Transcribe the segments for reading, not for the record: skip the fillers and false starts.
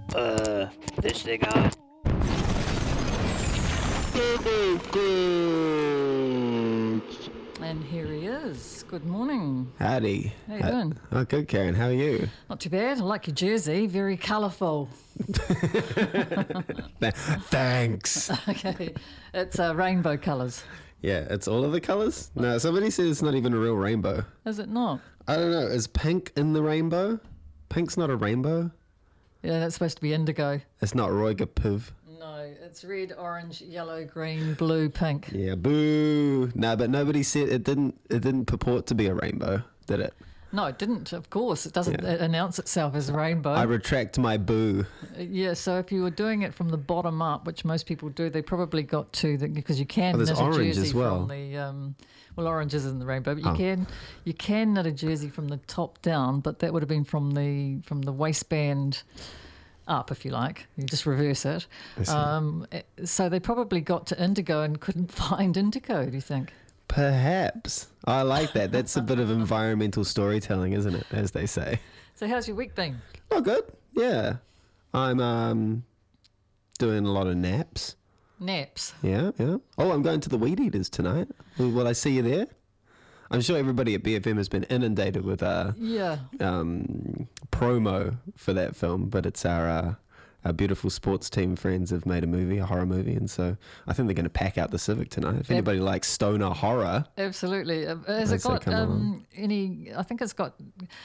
This thing on. And here he is. Good morning. Howdy. How you doing? Oh, good, Karen. How are you? Not too bad. I like your jersey. Very colourful. Thanks. Okay. It's rainbow colours. Yeah, it's all of the colours? No, somebody said it's not even a real rainbow. Is it not? I don't know. Is pink in the rainbow? Pink's not a rainbow? Yeah, that's supposed to be indigo. It's not Roiga Piv. No, it's red, orange, yellow, green, blue, pink. Yeah, boo. No, but nobody said it didn't purport to be a rainbow, did it? No, it didn't. Of course, it doesn't Yeah. announce itself as a rainbow. I retract my boo. Yeah, so if you were doing it from the bottom up, which most people do, they probably got to because you can there's knit a orange jersey as well. from the well, orange isn't the rainbow, but Oh. you can knit a jersey from the top down, but that would have been from the waistband up, if you like. You just reverse it. I see. So they probably got to indigo and couldn't find indigo. Do you think? Perhaps. I like that. That's a bit of environmental storytelling, isn't it, as they say? So how's your week been? Oh, good. Yeah. I'm doing a lot of naps. Naps. Yeah, yeah. Oh, I'm going to the Weed Eaters tonight. Will I see you there? I'm sure everybody at BFM has been inundated with Yeah. promo for that film, but it's our beautiful sports team friends have made a horror movie, and so I think they're going to pack out the Civic tonight. If anybody likes stoner horror, Absolutely. Has I'd it say got come along. any? I think it's got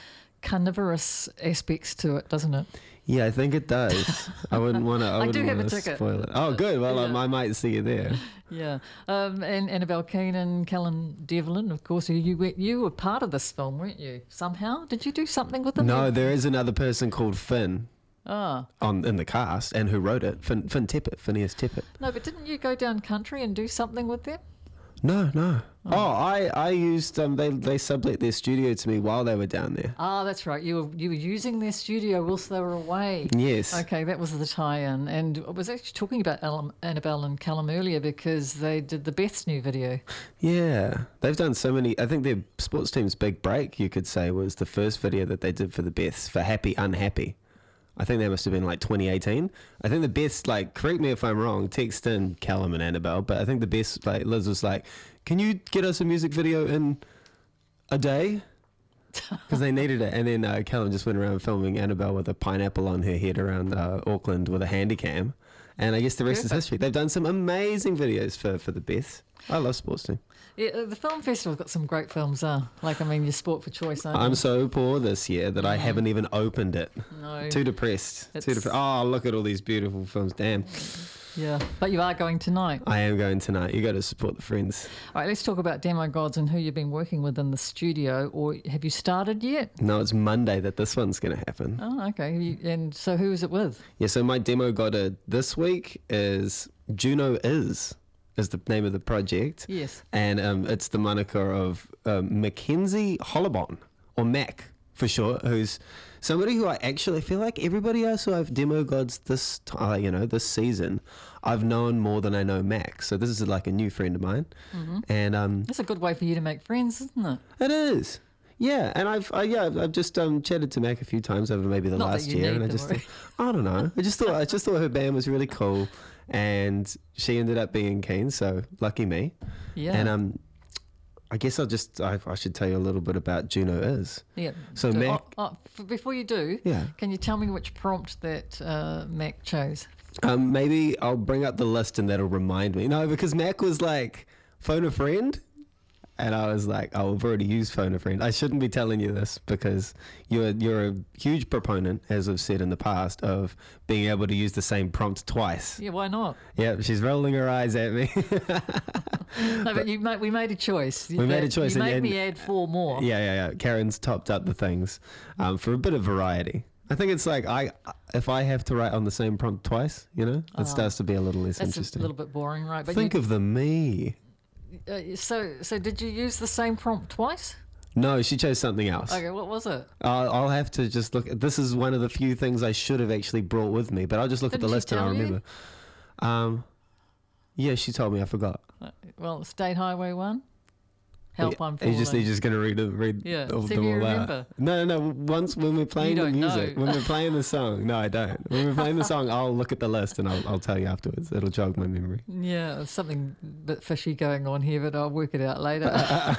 carnivorous aspects to it, doesn't it? yeah, I think it does. I wouldn't want to. I do wouldn't have a want to ticket. spoil it. Oh, good. Well, Yeah. I might see you there. Yeah. And Annabelle Keenan, Callan Devlin, of course. You were part of this film, weren't you? Somehow, did you do something with them? No, there is another person called Finn Ah, in the cast, and who wrote it. Finn Tippett, Phineas Tippett. no, but didn't you go down country and do something with them? No. Oh, I used they sublet their studio to me while they were down there. Ah, that's right. You were using their studio whilst they were away. Yes. Okay, that was the tie-in. And I was actually talking about Annabelle and Callum earlier because they did the Beth's new video. Yeah, they've done so many. I think their sports team's big break, you could say, was the first video that they did for the Beths for Happy Unhappy. I think that must have been like 2018. I think the Beths, like, correct me if I'm wrong, text in Callum and Annabelle, but I think the Beths, like, Liz was like, can you get us a music video in a day? Because they needed it. And then Callum just went around filming Annabelle with a pineapple on her head around Auckland with a handy cam. And I guess the rest is history. They've done some amazing videos for the Beths. I love sports team. Yeah, the film festival's got some great films. Your sport for choice. Aren't I'm you? so poor this year that I haven't even opened it. No. Too depressed. Oh, look at all these beautiful films. Damn. Yeah, but you are going tonight. I am going tonight. You got to support the friends. All right, let's talk about Demo Gods and who you've been working with in the studio. Or have you started yet? No, it's Monday that this one's going to happen. Oh, okay. And so who is it with? Yeah, so my demo this week is Juno is the name of the project. Yes. And it's the moniker of Mackenzie Hollabon, or Mac for short, who's somebody who I actually feel like everybody else who I've demo gods this season, I've known more than I know Mac. So this is like a new friend of mine. Mm-hmm. And That's a good way for you to make friends, isn't it? it is. Yeah, and I've just chatted to Mac a few times over maybe the Not that last you year, need and I to just worry. thought, I don't know, I just thought her band was really cool, and she ended up being keen, so lucky me. Yeah. And I guess I should tell you a little bit about Juno is. Yeah. So Do- Mac, before you do, Yeah. can you tell me which prompt that Mac chose? maybe I'll bring up the list and that'll remind me. No, because Mac was like, phone a friend. And I was like, oh, I've already used Phone a Friend. I shouldn't be telling you this because you're a huge proponent, as I've said in the past, of being able to use the same prompt twice. Yeah, why not? Yeah, she's rolling her eyes at me. No, but we made a choice. We made a choice You and- made me add 4 more. Yeah. Karen's topped up the things for a bit of variety. I think it's like if I have to write on the same prompt twice, it starts to be a little less That's interesting. a little bit boring, right? But Think of the me. so did you use the same prompt twice? No, she chose something else. Okay, what was it? I'll have to just look. This is one of the few things I should have actually brought with me, but I'll just look at the Didn't she list and I'll tell you? remember. Yeah, she told me. I forgot. Well, State Highway 1. Help, I'm falling. You're just going to read Yeah. all, See them if you all out. remember. No. Once when we're playing the don't music, know. when we're playing the song, no, I don't. When we're playing the song, I'll look at the list and I'll tell you afterwards. It'll jog my memory. Yeah, there's something a bit fishy going on here, but I'll work it out later.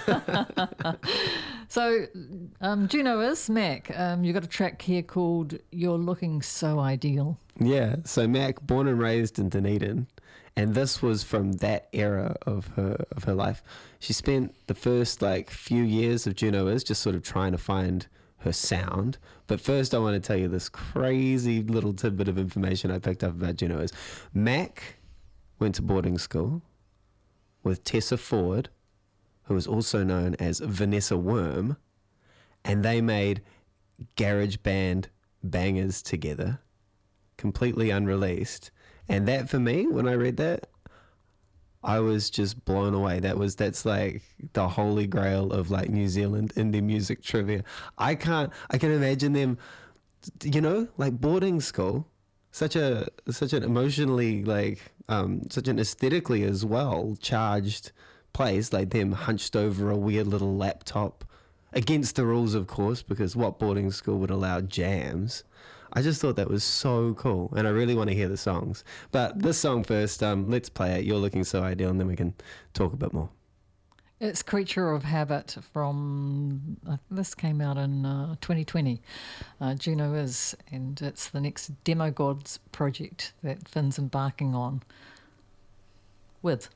So, Juno is Mac. You've got a track here called "You're Looking So Ideal." Yeah. So Mac, born and raised in Dunedin, and this was from that era of her life. She spent the first few years of Juno is just sort of trying to find her sound. But first, I want to tell you this crazy little tidbit of information I picked up about Juno is Mac went to boarding school with Tessa Ford, who was also known as Vanessa Worm, and they made garage band bangers together, completely unreleased. And that, for me, when I read that, I was just blown away. That's like the holy grail of New Zealand indie music trivia. I can imagine them, boarding school, such an emotionally such an aesthetically as well charged place, them hunched over a weird little laptop, against the rules, of course, because what boarding school would allow jams? I just thought that was so cool, and I really want to hear the songs. But this song first, let's play it. You're Looking So Ideal, and then we can talk a bit more. It's Creature of Habit from, this came out in 2020. Juno is, and it's the next Demo Gods project that Finn's embarking on with.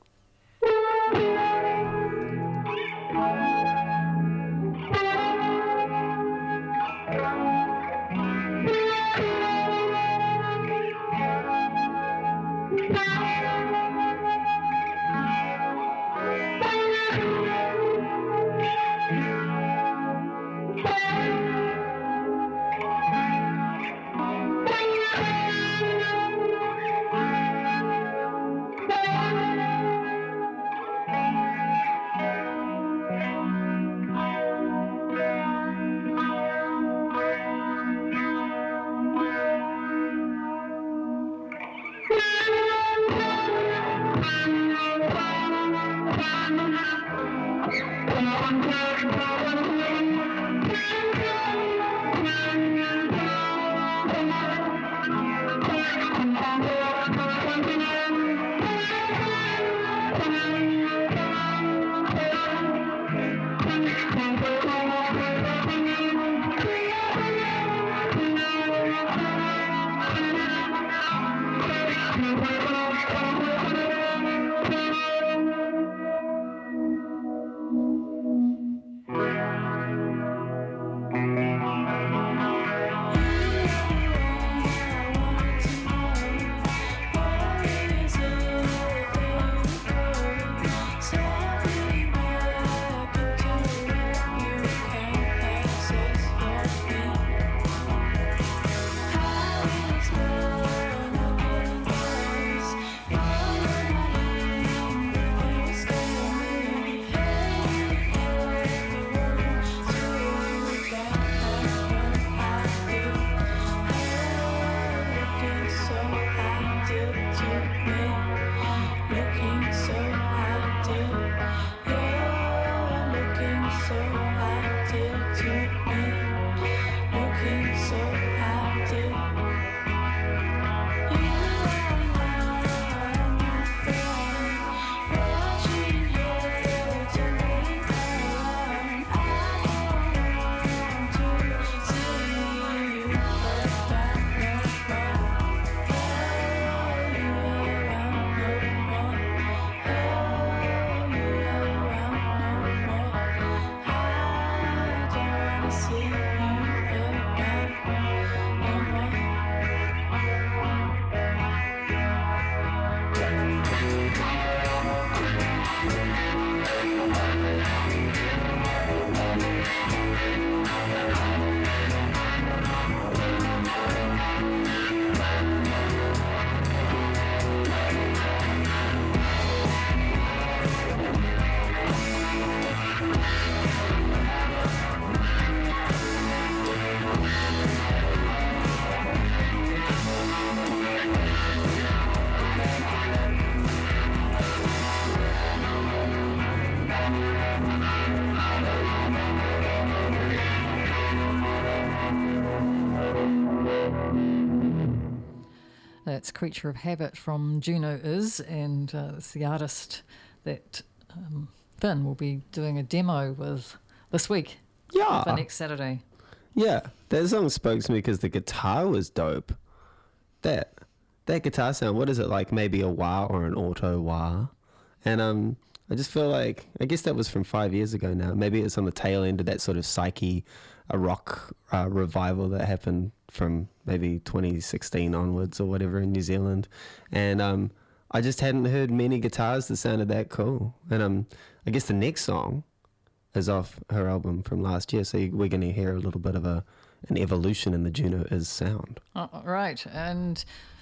That's Creature of Habit from Juno Is, and it's the artist that Finn will be doing a demo with this week Yeah. for next Saturday. Yeah, that song spoke to me because the guitar was dope. That guitar sound, what is it, like maybe a wah or an auto wah? And I just feel like, I guess that was from 5 years ago now. Maybe it's on the tail end of that sort of psyche, a rock revival that happened from maybe 2016 onwards or whatever in New Zealand. And I just hadn't heard many guitars that sounded that cool. And I guess the next song is off her album from last year, so we're going to hear a little bit of an evolution in the Juno Is sound. Oh, right, and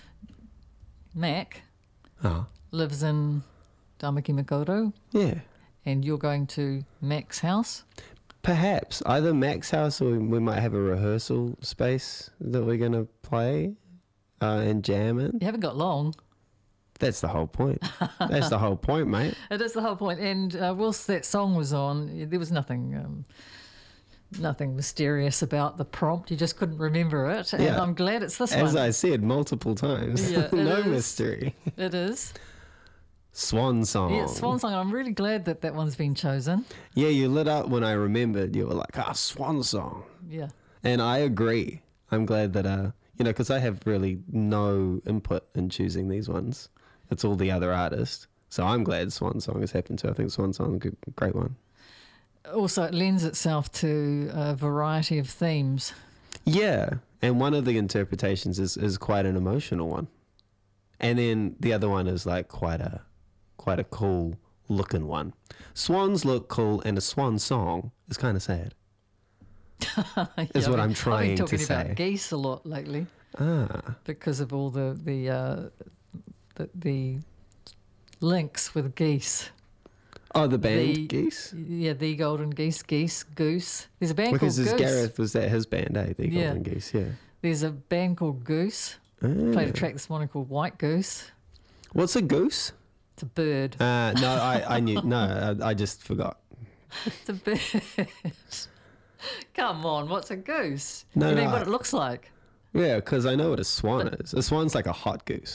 Mac Oh, lives in Tamaki Makaurau, yeah. and you're going to Mac's house. Perhaps either Mac's house, or we might have a rehearsal space that we're going to play and jam in. You haven't got long. That's the whole point. That's the whole point, mate. It is the whole point. And whilst that song was on, there was nothing mysterious about the prompt. You just couldn't remember it. And Yeah. I'm glad it's this As one. I said multiple times, Yeah, it no is. mystery. It is. Swan song. Yeah, Swan Song. I'm really glad that one's been chosen. Yeah, you lit up when I remembered. You were like, swan song. Yeah. And I agree. I'm glad that, because I have really no input in choosing these ones. It's all the other artists. So I'm glad Swan Song has happened to. I think Swan Song is a great one. Also, it lends itself to a variety of themes. Yeah. And one of the interpretations is quite an emotional one. And then the other one is like quite a cool looking one. Swans look cool, and a swan song is kind of sad. Is what I'm trying to I've been talking say. about geese a lot lately Ah. because of all the links with geese. Oh, the band The- Geese? Yeah, the Golden Geese, Goose. There's a band Because called his Goose. Gareth was that his band, eh? The Yeah. Golden Geese, yeah. There's a band called Goose. Played a track this morning called White Goose. What's a goose? It's a bird. No, I knew. No, I just forgot. It's a bird. Come on, what's a goose? No, you mean no, what it looks like? Yeah, because I know what a swan is. A swan's like a hot goose.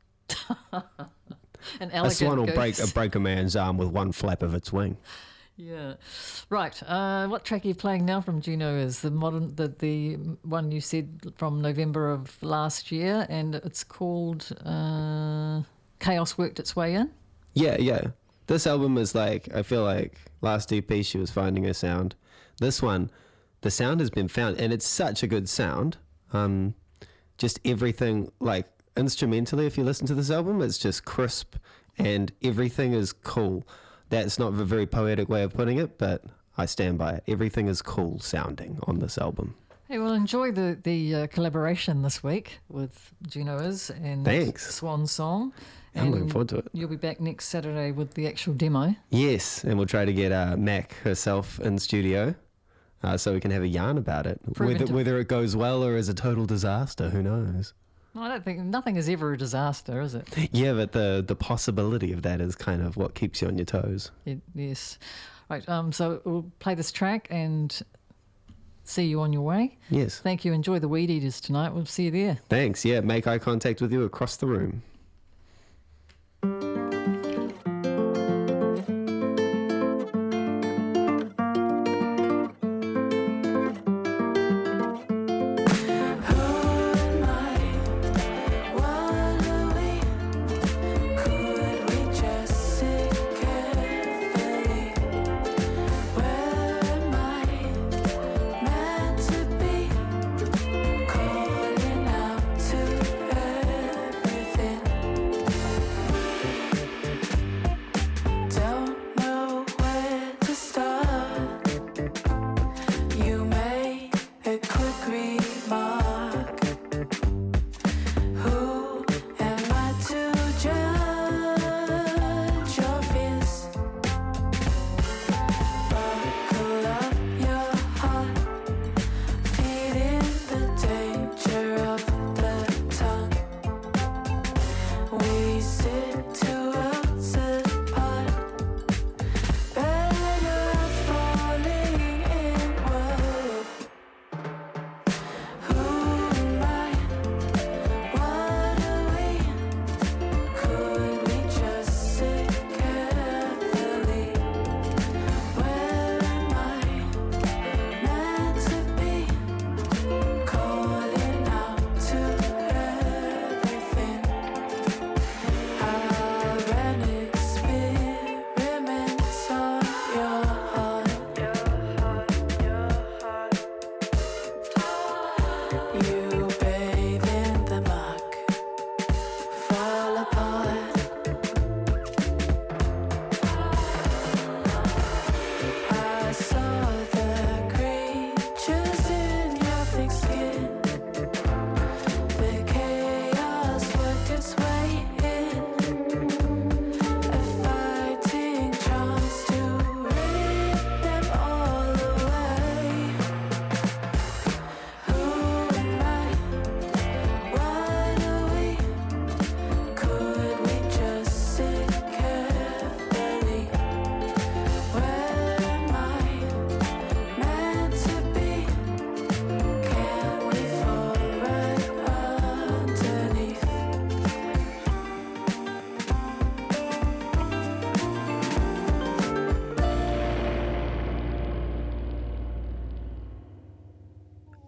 An A elegant swan will goose. break a man's arm with one flap of its wing. Yeah, right. What track are you playing now from Juno is the one you said from November of last year, and it's called Chaos Worked Its Way In. Yeah. This album is like, I feel like last EP she was finding her sound. This one, the sound has been found, and it's such a good sound. Just everything, like instrumentally, if you listen to this album, it's just crisp and everything is cool. That's not a very poetic way of putting it, but I stand by it. Everything is cool sounding on this album. Hey, well, enjoy the collaboration this week with Juno Is and Thanks. Swan Song. I'm looking And forward to it. You'll be back next Saturday with the actual demo. Yes, and we'll try to get Mac herself in studio so we can have a yarn about it. Proven to- Whether it goes well or is a total disaster, who knows? I don't think nothing is ever a disaster, is it? Yeah, but the possibility of that is kind of what keeps you on your toes. Yes. Right. So we'll play this track and see you on your way. Yes. Thank you. Enjoy the Weed Eaters tonight. We'll see you there. Thanks. Yeah, make eye contact with you across the room. Calling out to everything.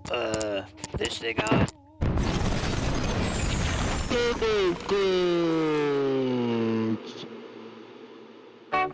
This thing on.